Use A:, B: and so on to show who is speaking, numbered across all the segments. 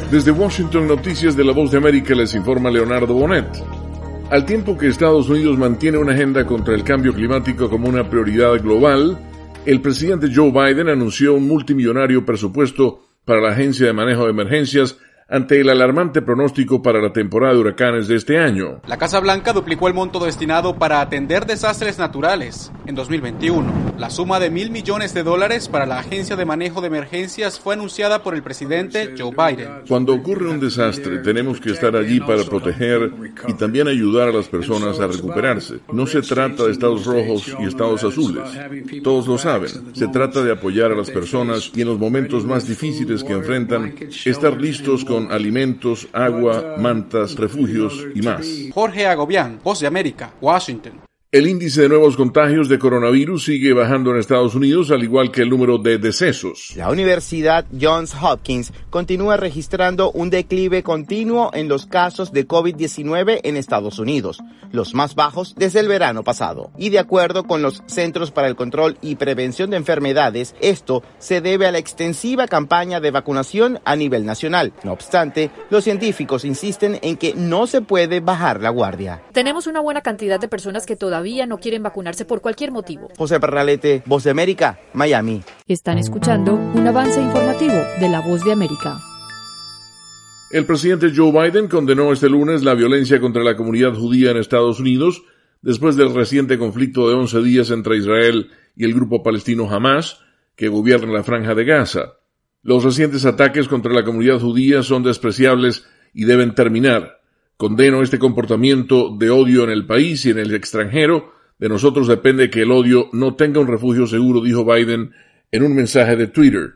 A: Desde Washington, noticias de La Voz de América, les informa Leonardo Bonet. Al tiempo que Estados Unidos mantiene una agenda contra el cambio climático como una prioridad global, el presidente Joe Biden anunció un multimillonario presupuesto para la Agencia de Manejo de Emergencias ante el alarmante pronóstico para la temporada de huracanes de este año.
B: La Casa Blanca duplicó el monto destinado para atender desastres naturales en 2021. La suma de $1.000 millones para la Agencia de Manejo de Emergencias fue anunciada por el presidente Joe Biden.
A: Cuando ocurre un desastre, tenemos que estar allí para proteger y también ayudar a las personas a recuperarse. No se trata de estados rojos y estados azules. Todos lo saben. Se trata de apoyar a las personas y en los momentos más difíciles que enfrentan, estar listos con alimentos, agua, mantas, refugios y más.
B: Jorge Agobián, Voz de América, Washington.
A: El índice de nuevos contagios de coronavirus sigue bajando en Estados Unidos, al igual que el número de decesos.
C: La Universidad Johns Hopkins continúa registrando un declive continuo en los casos de COVID-19 en Estados Unidos, los más bajos desde el verano pasado. Y de acuerdo con los Centros para el Control y Prevención de Enfermedades, esto se debe a la extensiva campaña de vacunación a nivel nacional. No obstante, los científicos insisten en que no se puede bajar la guardia.
D: Tenemos una buena cantidad de personas que todavía no quieren vacunarse por cualquier motivo.
C: José Parralete, Voz de América, Miami.
D: Están escuchando un avance informativo de La Voz de América.
A: El presidente Joe Biden condenó este lunes la violencia contra la comunidad judía en Estados Unidos después del reciente conflicto de 11 días entre Israel y el grupo palestino Hamas, que gobierna la Franja de Gaza. Los recientes ataques contra la comunidad judía son despreciables y deben terminar. Condeno este comportamiento de odio en el país y en el extranjero. De nosotros depende que el odio no tenga un refugio seguro, dijo Biden en un mensaje de Twitter.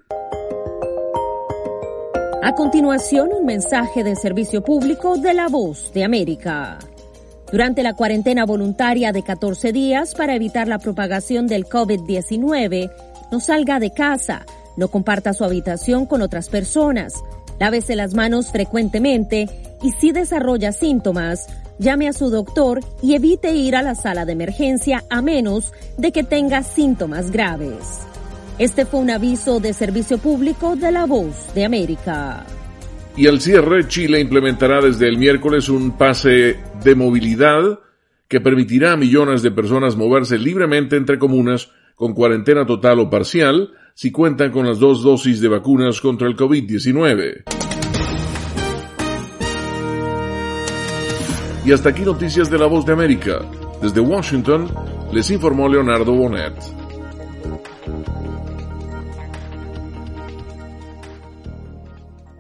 E: A continuación, un mensaje de servicio público de La Voz de América. Durante la cuarentena voluntaria de 14 días para evitar la propagación del COVID-19, no salga de casa, no comparta su habitación con otras personas, lávese las manos frecuentemente y si desarrolla síntomas, llame a su doctor y evite ir a la sala de emergencia a menos de que tenga síntomas graves. Este fue un aviso de servicio público de La Voz de América.
A: Y al cierre, Chile implementará desde el miércoles un pase de movilidad que permitirá a millones de personas moverse libremente entre comunas con cuarentena total o parcial si cuentan con las 2 dosis de vacunas contra el COVID-19. Y hasta aquí noticias de La Voz de América. Desde Washington, les informó Leonardo Bonet.